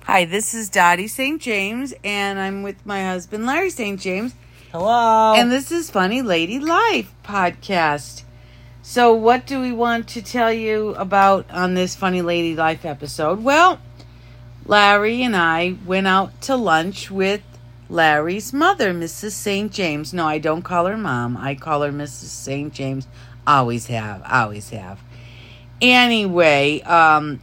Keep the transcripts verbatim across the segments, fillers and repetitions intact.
Hi, this is Dottie Saint James, and I'm with my husband, Larry Saint James. Hello. And this is Funny Lady Life podcast. So what do we want to tell you about on this Funny Lady Life episode? Well, Larry and I went out to lunch with Larry's mother, Missus Saint James. No, I don't call her Mom. I call her Missus Saint James. Always have. Always have. Anyway, um...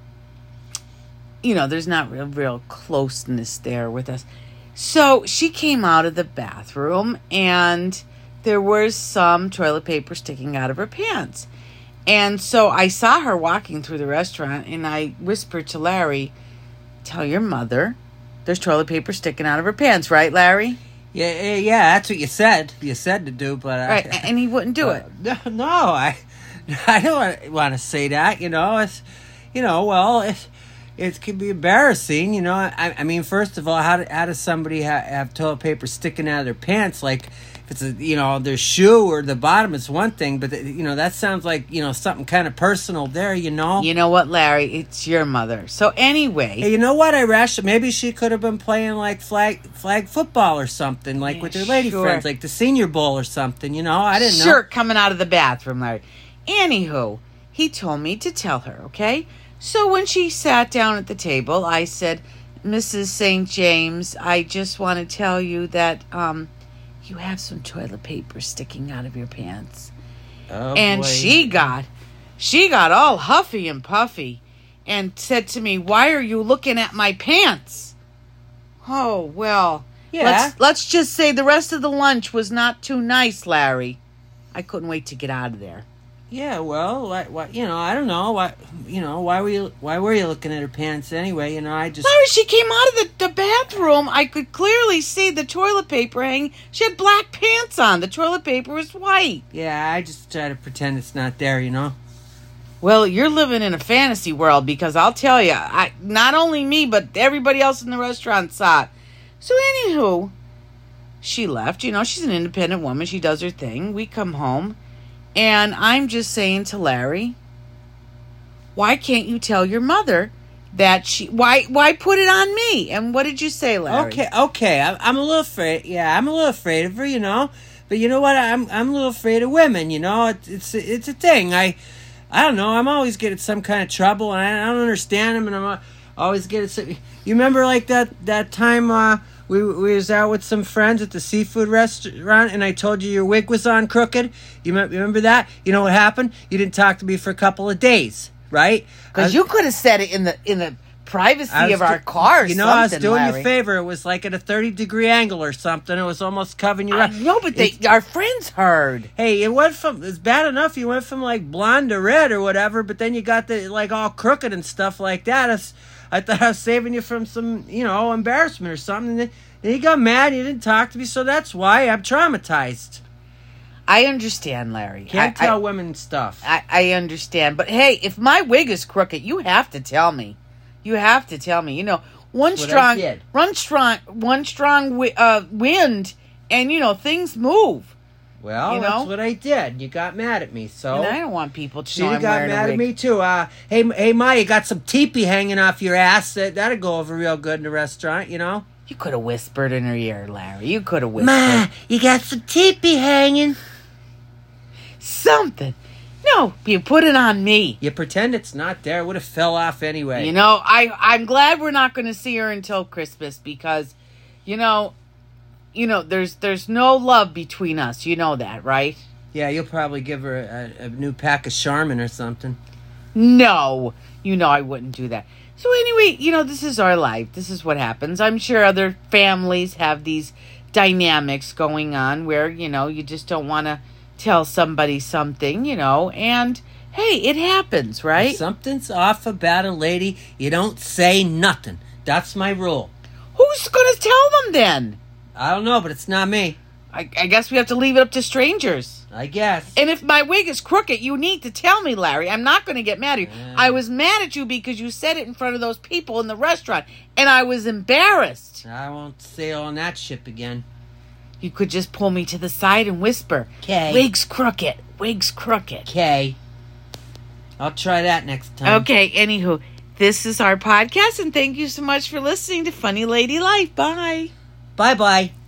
you know, there's not real, real closeness there with us. So she came out of the bathroom and there was some toilet paper sticking out of her pants. And so I saw her walking through the restaurant and I whispered to Larry, tell your mother there's toilet paper sticking out of her pants, right, Larry? Yeah, yeah, that's what you said. You said to do, but I, right, and he wouldn't do uh, it. No, I, I don't want to say that. You know, it's, you know, well, it's. It can be embarrassing, you know. I, I mean, first of all, how, do, how does somebody ha- have toilet paper sticking out of their pants? Like, if it's a, you know, their shoe or the bottom is one thing, but the, you know, that sounds like, you know, something kind of personal there, you know. You know what, Larry? It's your mother. So anyway, hey, you know what? I rash. Maybe she could have been playing like flag flag football or something, like yeah, with her lady sure. friends, like the Senior Bowl or something. You know, I didn't know. Sure, coming out of the bathroom, Larry. Anywho, he told me to tell her, okay? So when she sat down at the table, I said, Missus Saint James, I just want to tell you that um, you have some toilet paper sticking out of your pants. Oh, and boy. she got, she got all huffy and puffy and said to me, why are you looking at my pants? Oh, well, yeah. let's, let's just say the rest of the lunch was not too nice, Larry. I couldn't wait to get out of there. Yeah, well, why, why, you know, I don't know why. You know, why were you? Why were you looking at her pants anyway? You know, I just. Larry, she came out of the, the bathroom. I could clearly see the toilet paper hanging. She had black pants on. The toilet paper was white. Yeah, I just try to pretend it's not there. You know. Well, you're living in a fantasy world because I'll tell you, I not only me but everybody else in the restaurant saw it. So anywho, she left. You know, she's an independent woman. She does her thing. We come home. And I'm just saying to Larry, why can't you tell your mother that she, why why put it on me? And what did you say, Larry? Okay, okay, I'm, I'm a little afraid, yeah, I'm a little afraid of her, you know, but you know what, I'm I'm a little afraid of women, you know, it's it's, it's a thing, I, I don't know, I'm always getting some kind of trouble, and I, I don't understand them, and I'm always getting some, you remember like that, that time, uh, We, we was out with some friends at the seafood restaurant, and I told you your wig was on crooked. You remember that? You know what happened? You didn't talk to me for a couple of days, right? Because you could have said it in the in the privacy of our do- car. Or you know, something, I was doing Larry. you a favor. It was like at a thirty degree angle or something. It was almost covering you I up. know, but they, our friends heard. Hey, it went from it's bad enough you went from like blonde to red or whatever, but then you got the like all crooked and stuff like that. It's, I thought I was saving you from some, you know, embarrassment or something. And then, and he got mad. He didn't talk to me, so that's why I'm traumatized. I understand, Larry. Can't I, tell I, women stuff. I, I understand. But hey, if my wig is crooked, you have to tell me. You have to tell me. You know, one That's what strong, I did. one strong, one strong wi- uh, wind, and you know things move. Well, you know? that's what I did. You got mad at me, so. And I don't want people to So know you I'm got wearing mad a at wig. me too. Uh, hey, hey, Ma, you got some teepee hanging off your ass. That that'd go over real good in the restaurant, you know. You could have whispered in her ear, Larry. You could have whispered. Ma, you got some teepee hanging. Something. No, you put it on me. You pretend it's not there. It would have fell off anyway. You know, I, I'm glad we're not going to see her until Christmas because, you know, you know, there's there's no love between us. You know that, right? Yeah, you'll probably give her a, a new pack of Charmin or something. No, you know I wouldn't do that. So anyway, you know, this is our life. This is what happens. I'm sure other families have these dynamics going on where, you know, you just don't want to tell somebody something, you know, and hey, it happens, right? If something's off about a lady, you don't say nothing. That's my rule. Who's going to tell them then? I don't know, but it's not me. I, I guess we have to leave it up to strangers. I guess. And if my wig is crooked, you need to tell me, Larry. I'm not going to get mad at you. Yeah. I was mad at you because you said it in front of those people in the restaurant, and I was embarrassed. I won't sail on that ship again. You could just pull me to the side and whisper, Okay. Wig's crooked. Wig's crooked. Okay. I'll try that next time. Okay, anywho, this is our podcast, and thank you so much for listening to Funny Lady Life. Bye. Bye bye.